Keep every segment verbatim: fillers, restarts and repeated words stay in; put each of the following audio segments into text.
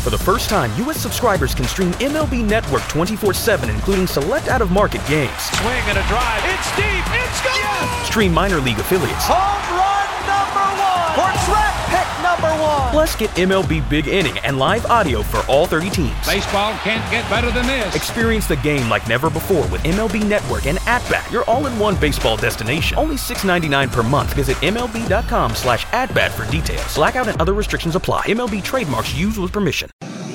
For the first time, U S subscribers can stream M L B Network twenty-four seven, including select out-of-market games. Swing and a drive. It's deep. It's gone. Yes! Stream minor league affiliates. Home run number one. Or draft pick number one. Plus, get M L B Big Inning and live audio for all thirty teams. Baseball can't get better than this. Experience the game like never before with M L B Network and At-Bat, your all-in-one baseball destination. Only six dollars and ninety-nine cents per month. Visit M L B dot com slash at-bat for details. Blackout and other restrictions apply. M L B trademarks used with permission.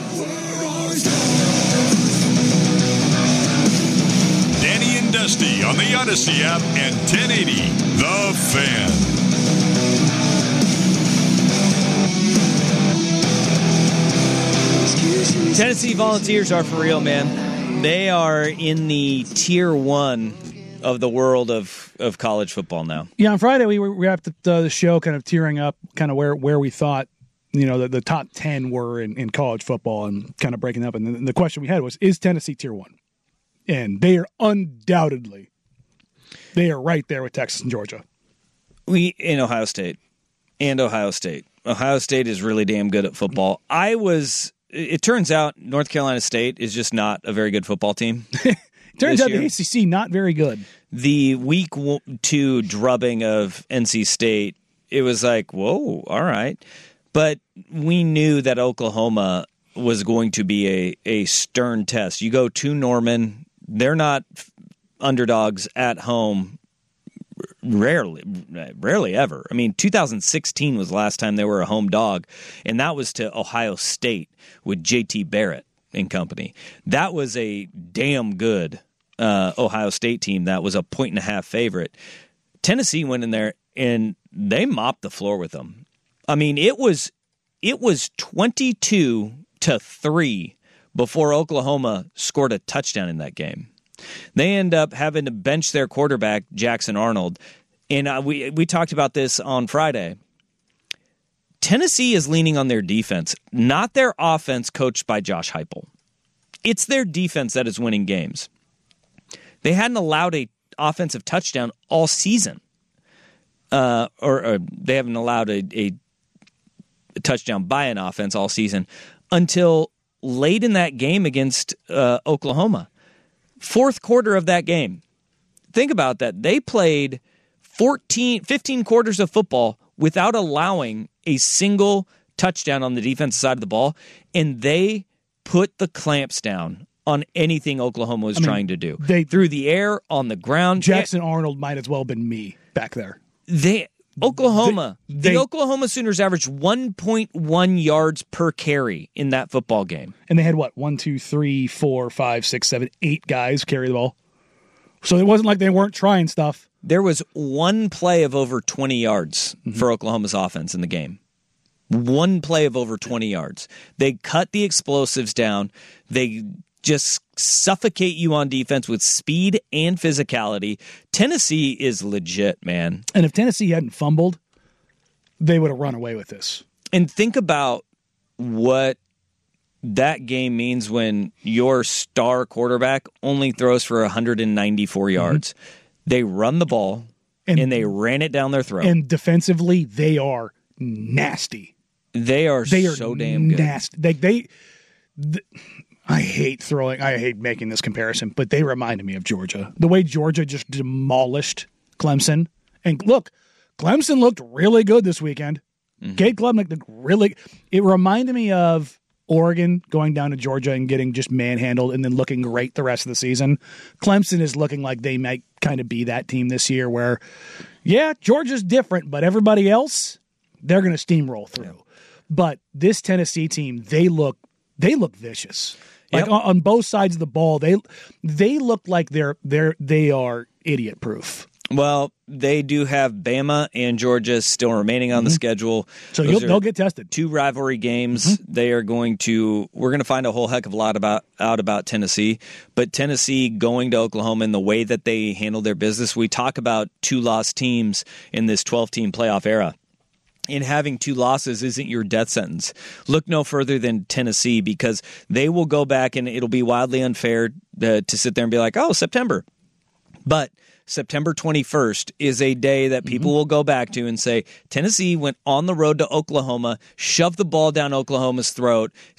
Danny and Dusty on the Odyssey app and ten eighty The Fan. Tennessee Volunteers are for real, man. They are in the tier one of the world of, of college football now. Yeah, on Friday we wrapped the, the show kind of tearing up kind of where, where we thought, you know, the, the top ten were in, in college football and kind of breaking up. And the, the question we had was, is Tennessee tier one? And they are undoubtedly, they are right there with Texas and Georgia. We in Ohio State and Ohio State. Ohio State is really damn good at football. I was, it turns out North Carolina State is just not a very good football team. Turns out year. the A C C not very good. The week two drubbing of N C State, it was like, whoa, all right. But we knew that Oklahoma was going to be a, a stern test. You go to Norman, they're not underdogs at home rarely, rarely ever. I mean, two thousand sixteen was the last time they were a home dog, and that was to Ohio State with J T Barrett and company. That was a damn good uh, Ohio State team. That was a point and a half favorite. Tennessee went in there and they mopped the floor with them. I mean, it was it was twenty-two to three before Oklahoma scored a touchdown in that game. They end up having to bench their quarterback, Jackson Arnold. And uh, we we talked about this on Friday. Tennessee is leaning on their defense, not their offense coached by Josh Heupel. It's their defense that is winning games. They hadn't allowed a offensive touchdown all season. Uh, or, or they haven't allowed a, a, a touchdown by an offense all season until late in that game against uh, Oklahoma. Fourth quarter of that game. Think about that. They played fourteen, fifteen quarters of football without allowing a single touchdown on the defensive side of the ball, and they put the clamps down on anything Oklahoma was I mean, trying to do. They through the air, on the ground. Jackson it, Arnold might as well have been me back there. They Oklahoma, they, they, the Oklahoma Sooners averaged one point one yards per carry in that football game. And they had, what, one, two, three, four, five, six, seven, eight guys carry the ball. So it wasn't like they weren't trying stuff. There was one play of over twenty yards mm-hmm. for Oklahoma's offense in the game. One play of over twenty yards. They cut the explosives down. They just suffocate you on defense with speed and physicality. Tennessee is legit, man. And if Tennessee hadn't fumbled, they would have run away with this. And think about what that game means when your star quarterback only throws for one hundred ninety-four yards. Mm-hmm. They run the ball, and, and they ran it down their throat. And defensively, they are nasty. They are, they are so damn good. Nasty. They, they, they I hate throwing, I hate making this comparison, but they reminded me of Georgia. The way Georgia just demolished Clemson. And look, Clemson looked really good this weekend. Mm-hmm. Cade Klubnik looked really, it reminded me of Oregon going down to Georgia and getting just manhandled and then looking great the rest of the season. Clemson is looking like they might kind of be that team this year where, yeah, Georgia's different, but everybody else, they're going to steamroll through. Yeah. But this Tennessee team, they look, they look vicious. Like yep. on, on both sides of the ball, they they look like they're they're they are idiot proof. Well, they do have Bama and Georgia still remaining on mm-hmm. the schedule. So you'll, they'll get tested. Two rivalry games. Mm-hmm. They are going to. We're going to find a whole heck of a lot about out about Tennessee. But Tennessee going to Oklahoma in the way that they handle their business. We talk about two lost teams in this twelve-team playoff era. And having two losses isn't your death sentence. Look no further than Tennessee, because they will go back and it'll be wildly unfair to, to sit there and be like, oh, September. But September twenty-first is a day that people mm-hmm. will go back to and say, Tennessee went on the road to Oklahoma, shoved the ball down Oklahoma's throat,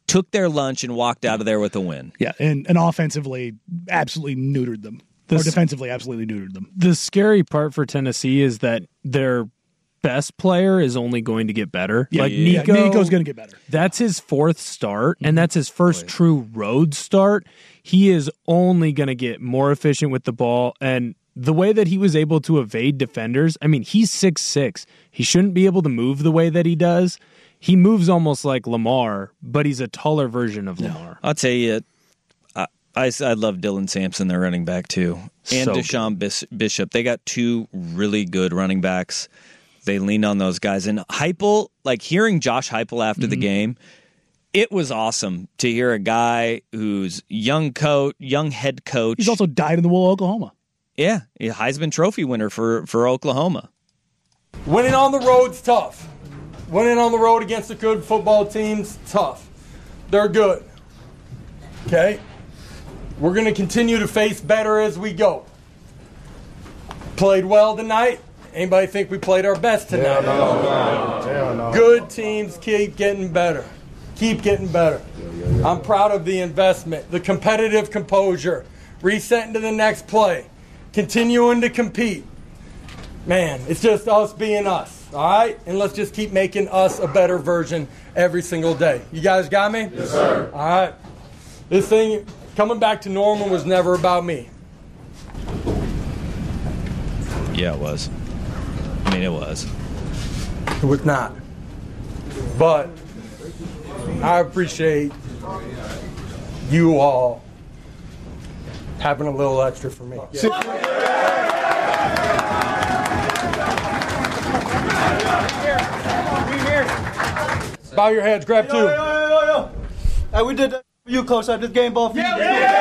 took their lunch and walked out of there with a win. Yeah, and, and offensively, absolutely neutered them. This, or defensively, absolutely neutered them. The scary part for Tennessee is that their best player is only going to get better. Yeah, like yeah, Nico, Nico's going to get better. That's his fourth start, and that's his first true road start. He is only going to get more efficient with the ball, and the way that he was able to evade defenders, I mean, he's six six. He shouldn't be able to move the way that he does. He moves almost like Lamar, but he's a taller version of Lamar. I'll tell you, I, I, I love Dylan Sampson, their running back, too. And So Deshaun Bis- Bishop. They got two really good running backs. They leaned on those guys. And Heupel, like hearing Josh Heupel after the game, it was awesome to hear a guy who's young coach, young head coach. He's also dyed in the wool, Oklahoma. Yeah, a Heisman Trophy winner for, for Oklahoma. Winning on the road's tough. Winning on the road against a good football team's tough. They're good. Okay? We're going to continue to face better as we go. Played well tonight. Anybody think we played our best tonight? Yeah, no, no, no. Good teams keep getting better. Keep getting better. I'm proud of the investment, the competitive composure, resetting to the next play, continuing to compete. Man, it's just us being us. All right? And let's just keep making us a better version every single day. You guys got me? Yes, sir. All right. This thing, coming back to normal, was never about me. Yeah, it was. I mean, it was. It was not. But I appreciate you all having a little extra for me. Bow your heads, grab two. Yo, yo, yo, yo, yo. Hey, we did that for you, Coach. I did game ball for you.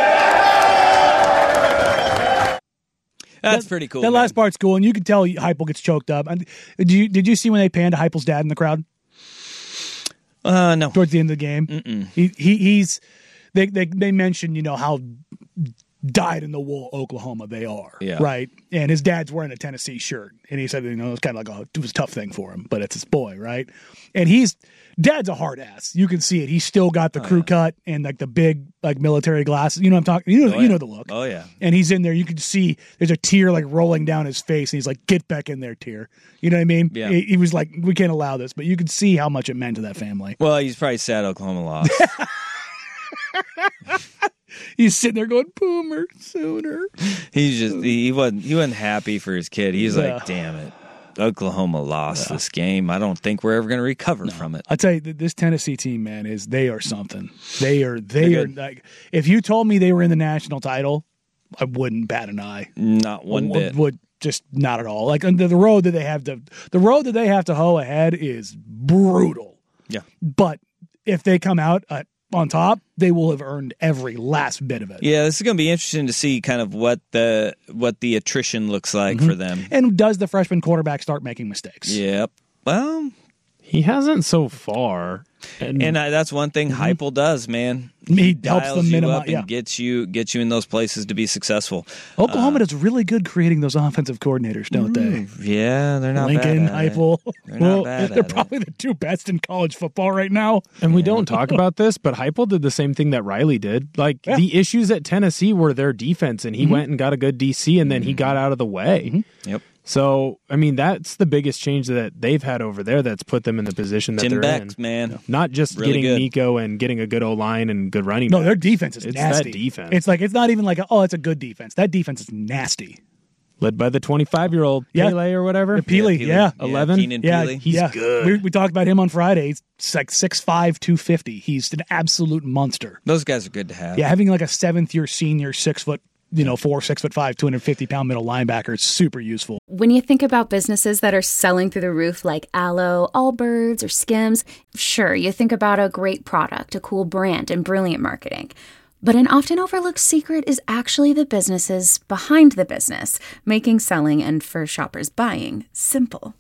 That's That- pretty cool. That man. last part's cool, and you can tell Heupel gets choked up. And did you did you see when they panned to Heupel's dad in the crowd Uh, no. towards the end of the game? Mm-mm. He, he he's they they they mentioned, you know, how dyed in the wool Oklahoma they are, Yeah. right? And his dad's wearing a Tennessee shirt, and he said, you know, it was kind of like a, it was a tough thing for him, but it's his boy, right? And he's dad's a hard ass. You can see it. He's still got the Oh, crew yeah. cut and like the big like military glasses. You know what I'm talking. You know Oh, you yeah. know the look. Oh, yeah. And he's in there. You can see there's a tear like rolling down his face, and he's like, "Get back in there, tear." You know what I mean? Yeah. He, he was like, "We can't allow this," but you could see how much it meant to that family. Well, he's probably sad Oklahoma lost. He's sitting there going, "Boomer, Sooner." He's just he wasn't he wasn't happy for his kid. He's Yeah. like, damn it, Oklahoma lost this game. I don't think we're ever going to recover from it. I tell you, th- this Tennessee team, man, is they are something. They are they They're are good. like. If you told me they were in the national title, I wouldn't bat an eye. Not one would, bit. Would just not at all. Like the, the road that they have to, the road that they have to hoe ahead is brutal. Yeah. But if they come out uh, on top, they will have earned every last bit of it. Yeah, this is going to be interesting to see kind of what the what the attrition looks like Mm-hmm. for them. And does the freshman quarterback start making mistakes? Yep. Well, He hasn't so far. And, and I, that's one thing Heupel does, man. He helps dials them you minimize- up and yeah. gets you gets you in those places to be successful. Oklahoma Uh, does really good creating those offensive coordinators, don't they? Yeah, they're not Lincoln, bad at it. Heupel. They're not Well, bad they're at it. probably the two best in college football right now. and we don't talk about this, but Heupel did the same thing that Riley did. Like Yeah. the issues at Tennessee were their defense, and he went and got a good D C, and then he got out of the way. Yep. So, I mean, that's the biggest change that they've had over there that's put them in the position that Tim they're Beck, in. man. Not just Really getting good. Nico and getting a good O line and good running. No, backs. their defense is It's nasty. that defense. It's like it's not even like a, oh, it's a good defense. That defense is nasty. led by the twenty-five-year-old Yeah. Pele or whatever. Peely, Peely. yeah. eleven? Keenan Yeah, Peely. He's yeah. good. We, we talked about him on Friday. He's like six five, two fifty. He's an absolute monster. Those guys are good to have. Yeah, having like a seventh year senior, six foot, you know, four, six foot five, two hundred fifty pound middle linebacker is super useful. When you think about businesses that are selling through the roof like Aloe, Allbirds, or Skims, sure, you think about a great product, a cool brand, and brilliant marketing. But an often overlooked secret is actually the businesses behind the business, making selling and for shoppers buying simple.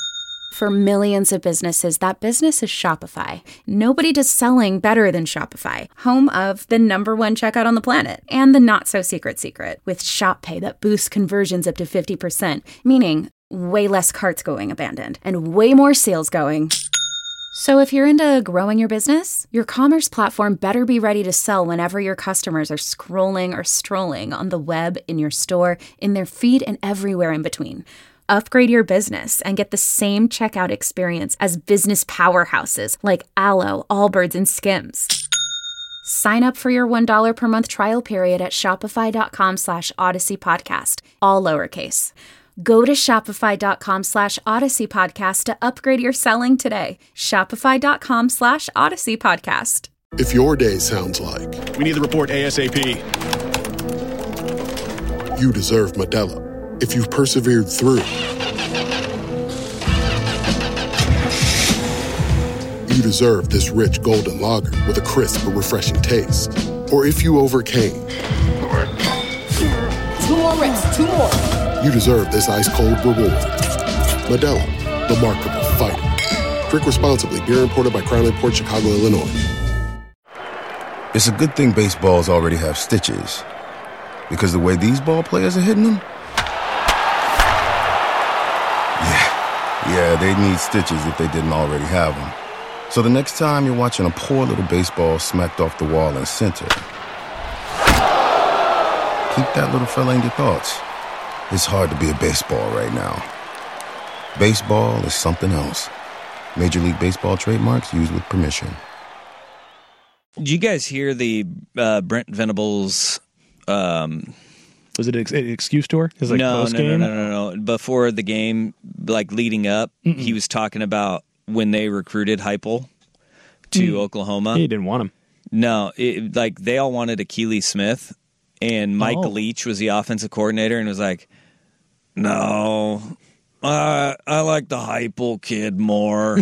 For millions of businesses, that business is Shopify. Nobody does selling better than Shopify, home of the number one checkout on the planet and the not-so-secret secret with Shop Pay that boosts conversions up to fifty percent, meaning way less carts going abandoned and way more sales going So if you're into growing your business, your commerce platform better be ready to sell whenever your customers are scrolling or strolling on the web, in your store, in their feed, and everywhere in between. Upgrade your business and get the same checkout experience as business powerhouses like Allo, Allbirds, and Skims. Sign up for your one dollar per month trial period at shopify.com slash Odyssey Podcast, all lowercase. Go to shopify.com slash Odyssey Podcast to upgrade your selling today. Shopify.com slash Odyssey Podcast. If your day sounds like... We need the report ASAP. You deserve Modelo. If you've persevered through... You deserve this rich golden lager with a crisp but refreshing taste. Or if you overcame... Two more reps, two more. You deserve this ice-cold reward. Modelo, the Remarkable Fighter. Drink responsibly. Beer imported by Crown Imports, Chicago, Illinois. It's a good thing baseballs already have stitches. Because the way these ball players are hitting them... Yeah, yeah, they'd need stitches if they didn't already have them. So the next time you're watching a poor little baseball smacked off the wall in center, keep that little fella in your thoughts. It's hard to be a baseball right now. Baseball is something else. Major League Baseball trademarks used with permission. Did you guys hear the uh, Brent Venables... Um, Was it an ex- excuse tour? Like no, no, no, no, no, no. Before the game, like leading up, Mm-mm. he was talking about when they recruited Heupel to mm. Oklahoma. He didn't want him. No, it, like they all wanted Akili Smith, and Mike oh. Leach was the offensive coordinator, and was like, "No, uh, I like the Heupel kid more."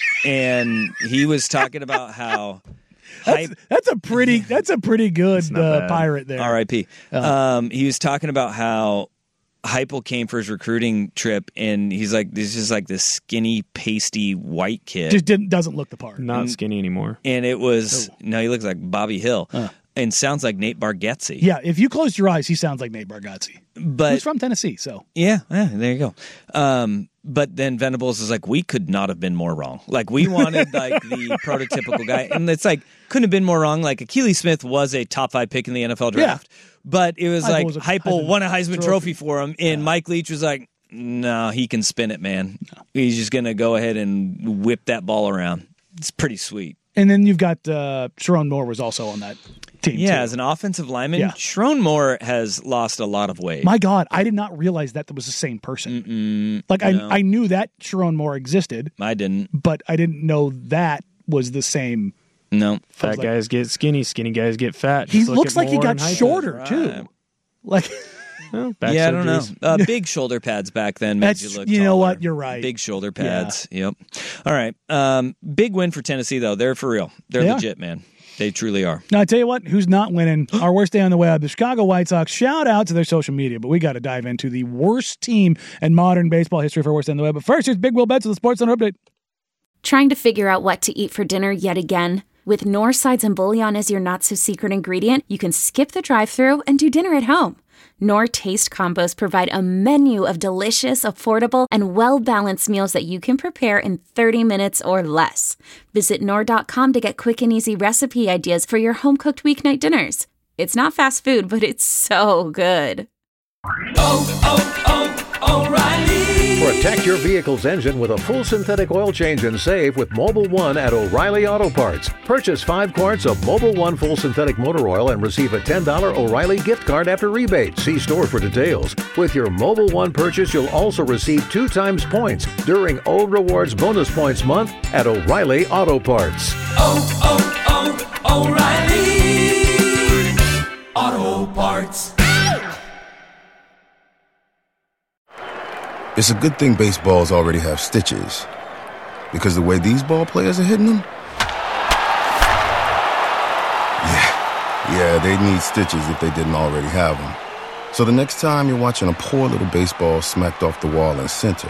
And he was talking about how that's, that's a pretty that's a pretty good uh, pirate there. R I P Uh, um, he was talking about how Heupel came for his recruiting trip, and he's like, "This is like this skinny, pasty white kid. Just didn't doesn't look the part. Not and, skinny anymore." And it was oh. no, he looks like Bobby Hill, uh. and sounds like Nate Bargatze. Yeah, if you close your eyes, he sounds like Nate Bargatze. But he's from Tennessee, so yeah, yeah there you go. Um, but then Venables is like, we could not have been more wrong. Like we wanted like the prototypical guy, and it's like couldn't have been more wrong. Like Akili Smith was a top five pick in the N F L draft. Yeah. But it was Heupel like was Heupel won a Heisman trophy. trophy for him, and yeah. Mike Leach was like, no, he can spin it, man. No. He's just going to go ahead and whip that ball around. It's pretty sweet. And then you've got uh, Sherrone Moore was also on that team, Yeah, too. as an offensive lineman, yeah. Sherrone Moore has lost a lot of weight. My God, I did not realize that that was the same person. Mm-mm, like, no. I I knew that Sherrone Moore existed. I didn't. But I didn't know that was the same. No. Fat like, guys get skinny, skinny guys get fat. He looks like he got shorter, right. too. Like, well, yeah, I don't know. Uh, big shoulder pads back then made That's, you look You taller. know what? You're right. Big shoulder pads. Yeah. Yep. All right. Um, big win for Tennessee, though. They're for real. They're they legit, are. man. They truly are. Now, I tell you what, who's not winning? Our worst day on the web, the Chicago White Sox. Shout out to their social media, but we got to dive into the worst team in modern baseball history for worst day on the web. But first, here's Big Will Betts with the Sports Center update. Trying to figure out what to eat for dinner yet again? With Knorr Sides and Bouillon as your not-so-secret ingredient, you can skip the drive-thru and do dinner at home. Knorr Taste Combos provide a menu of delicious, affordable, and well-balanced meals that you can prepare in thirty minutes or less. Visit Knorr dot com to get quick and easy recipe ideas for your home-cooked weeknight dinners. It's not fast food, but it's so good. Oh, oh, oh, O'Reilly! Protect your vehicle's engine with a full synthetic oil change and save with Mobil one at O'Reilly Auto Parts. Purchase five quarts of Mobil one full synthetic motor oil and receive a ten dollars O'Reilly gift card after rebate. See store for details. With your Mobil one purchase, you'll also receive two times points during O Rewards Bonus Points Month at O'Reilly Auto Parts. Oh, oh, oh, O'Reilly Auto Parts. It's a good thing baseballs already have stitches. Because the way these ball players are hitting them... Yeah, yeah, they'd need stitches if they didn't already have them. So the next time you're watching a poor little baseball smacked off the wall in center,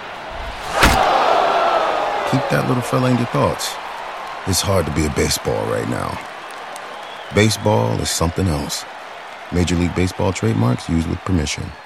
keep that little fella in your thoughts. It's hard to be a baseball right now. Baseball is something else. Major League Baseball trademarks used with permission.